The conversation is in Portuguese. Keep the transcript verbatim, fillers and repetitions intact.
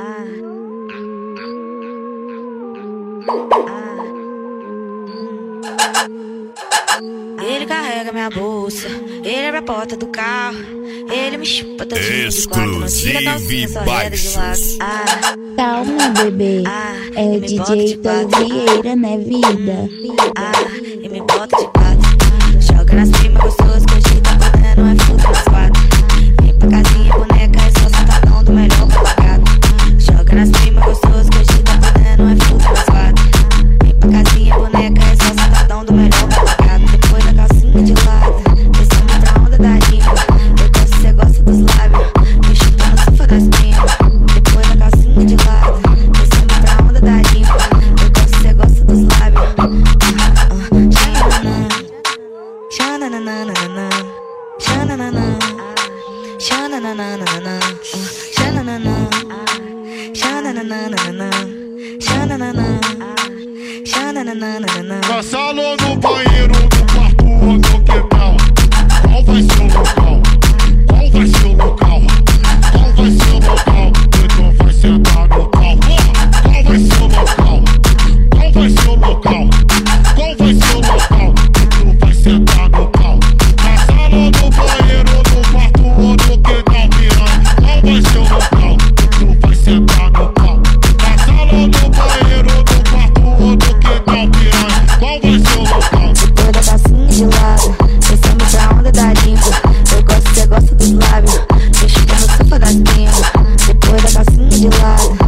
Ele carrega minha bolsa, ele abre a porta do carro, ele me chupa todinho de quatro, não tira a calcinha, só reda de lado. Ah, calma, bebê, ah, é o D J Tony Vieira, né, vida? Ah, e me bota de quatro, joga nas primas gostosas que hoje tá podendo, é fruta nas quatro. Vem pra casinha, boneca, é só sentadão do melhor papagado. Joga nas primas gostosas que hoje tá podendo, é fruta nas quatro. Vem pra casinha, boneca, é só sentadão do melhor papagado. Depois da calcinha de lado, descendo pra onda da rima. Eu gosto, cê gosta dos lábios, me chupa no sofá das primas. Depois da calcinha de lado, descendo pra onda da rima. Eu gosto, cê gosta dos lábios. Xananana, xananana, xananana, xananana, xananana, xananana, xananana. Na sala, no banheiro, no quarto ou no quintal, qual vai ser o local? Qual vai ser o local? Qual vai ser o local? Então vai sentar no pau. Qual vai ser o local? Qual vai ser o local? Qual vai ser o local? Então vai sentar no pau. Na sala, no banheiro, no quarto ou no quintal, piranha, qual vai ser o local? Então vai sentar no pau. Na sala, no banheiro, no quarto ou no quintal, piranha, qual vai ser o local? Depois da calcinha de lado, descendo pra onda da língua. Eu gosto, cê gosta dos lábios, me chupa no sofá das primas. Depois da calcinha de lado,